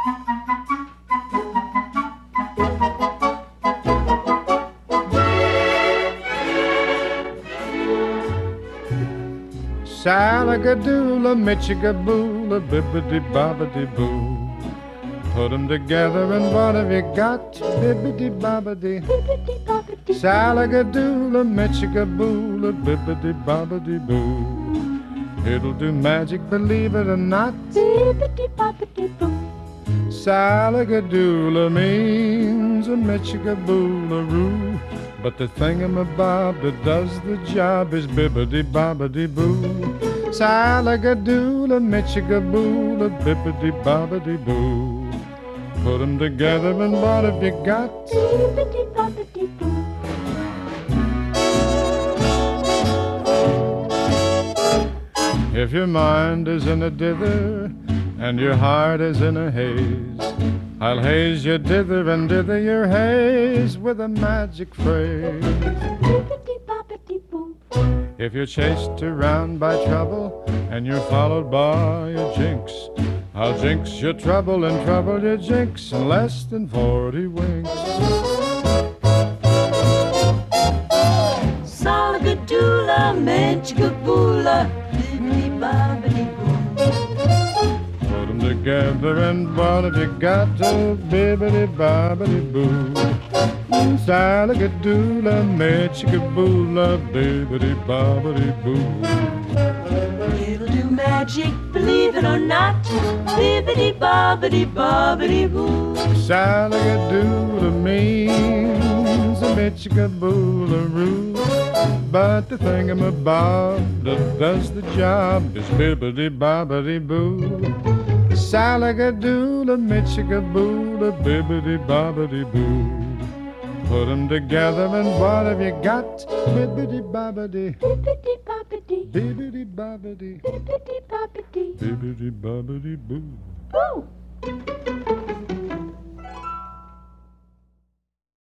Salagadoola, Michigaboola, bibbidi-bobbidi-boo. Put 'em together and what have you got? Bibbidi-bobbidi. Salagadoola, Michigaboola, bibbidi-bobbidi-boo. It'll do magic, believe it or not. Bibbidi-bobbidi-boo. Salagadoola means a Michigaboola-roo. But the thingamabob that does the job is bibbidi-bobbidi-boo. Salagadoola, Michigaboola, bibbidi-bobbidi-boo. Put 'em together and what have you got? Bibbidi-bobbidi-boo. If your mind is in a dither and your heart is in a haze, I'll haze your dither and dither your haze with a magic phrase. Bibbidi-bobbidi-boo. If you're chased around by trouble and you're followed by a jinx, I'll jinx your trouble and trouble your jinx in less than 40 winks. Salagadoola, Michigaboola, bibbidi-bobbidi-boo. Put 'em together and what have you got? Oh, bibbidi-bobbidi-boo. Salagadoola, Michigaboola, bibbidi-bobbidi-boo. It'll do magic, believe it or not. Bibbidi-bobbidi-bobbidi-boo. Salagadoola means a Michigaboola-roo. But the thingamabob that does the job is bibbidi-bobbidi-boo. Salagadoola, Michigaboola, bibbidi-bobbidi-boo. Put 'em together and what have you got? Bibbidi-bobbidi, Bibbidi-bobbidi, bibbidi-bobbidi, bibbidi-bobbidi, bibbidi-bobbidi-boo. boo.